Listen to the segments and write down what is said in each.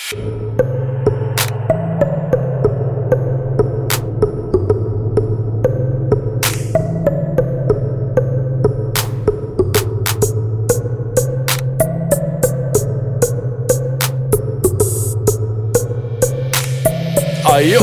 Ayo.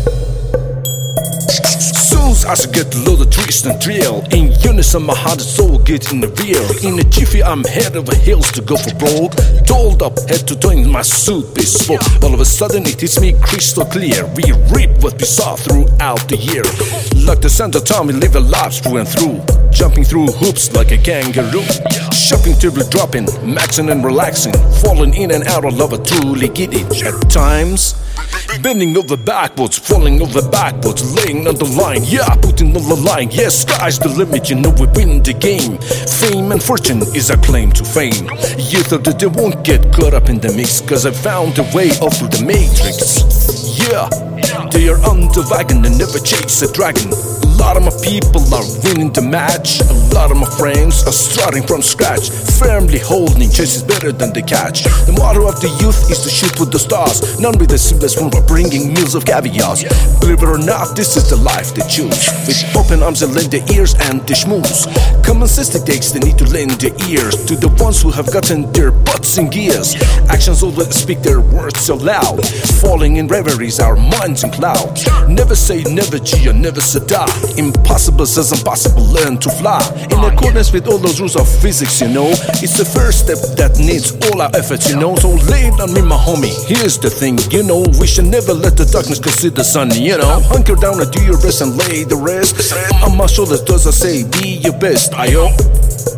Souls as I get to load the twist and thrill. In unison, my heart and soul get in the rear. In a jiffy, I'm head over heels to go for broke. Dolled up, head to toe in my suit bespoke. All of a sudden, it hits me crystal clear. We reap what we saw throughout the year. Like the Santa Tom, we live our lives through and through. Jumping through hoops like a kangaroo. Shopping till we're dropping, maxing and relaxing. Falling in and out of love, I truly get it. At times, bending over backwards, falling over backwards, laying on the line, yeah, putting on the line. Yes, sky's the limit, you know we win the game. Fame and fortune is our claim to fame. Youth of the day won't get caught up in the mix, cause I found a way off through the matrix. Yeah, they are on the wagon and never chase a dragon. A lot of my people are winning the match. A lot of my friends are starting from scratch, firmly holding chase is better than the catch. The motto of the youth is to shoot with the stars, none with the simplest form of bringing meals of caviar. Believe it or not, this is the life they choose. With open arms and lend their ears and the schmooze. Common sense dictates they need to lend their ears to the ones who have gotten their butts in gears. Actions always speak their words so loud. Falling in reveries, our minds in clouds. Never say never, G, or never say die. Impossible says impossible, learn to fly. In accordance with all those rules of physics, you know. It's the first step that needs all our efforts, you know. So lay it on me, my homie. Here's the thing, you know. We should never let the darkness conceal the sun, you know. Hunker down and do your rest and lay the rest. On my shoulders does I say, be your best, ayo.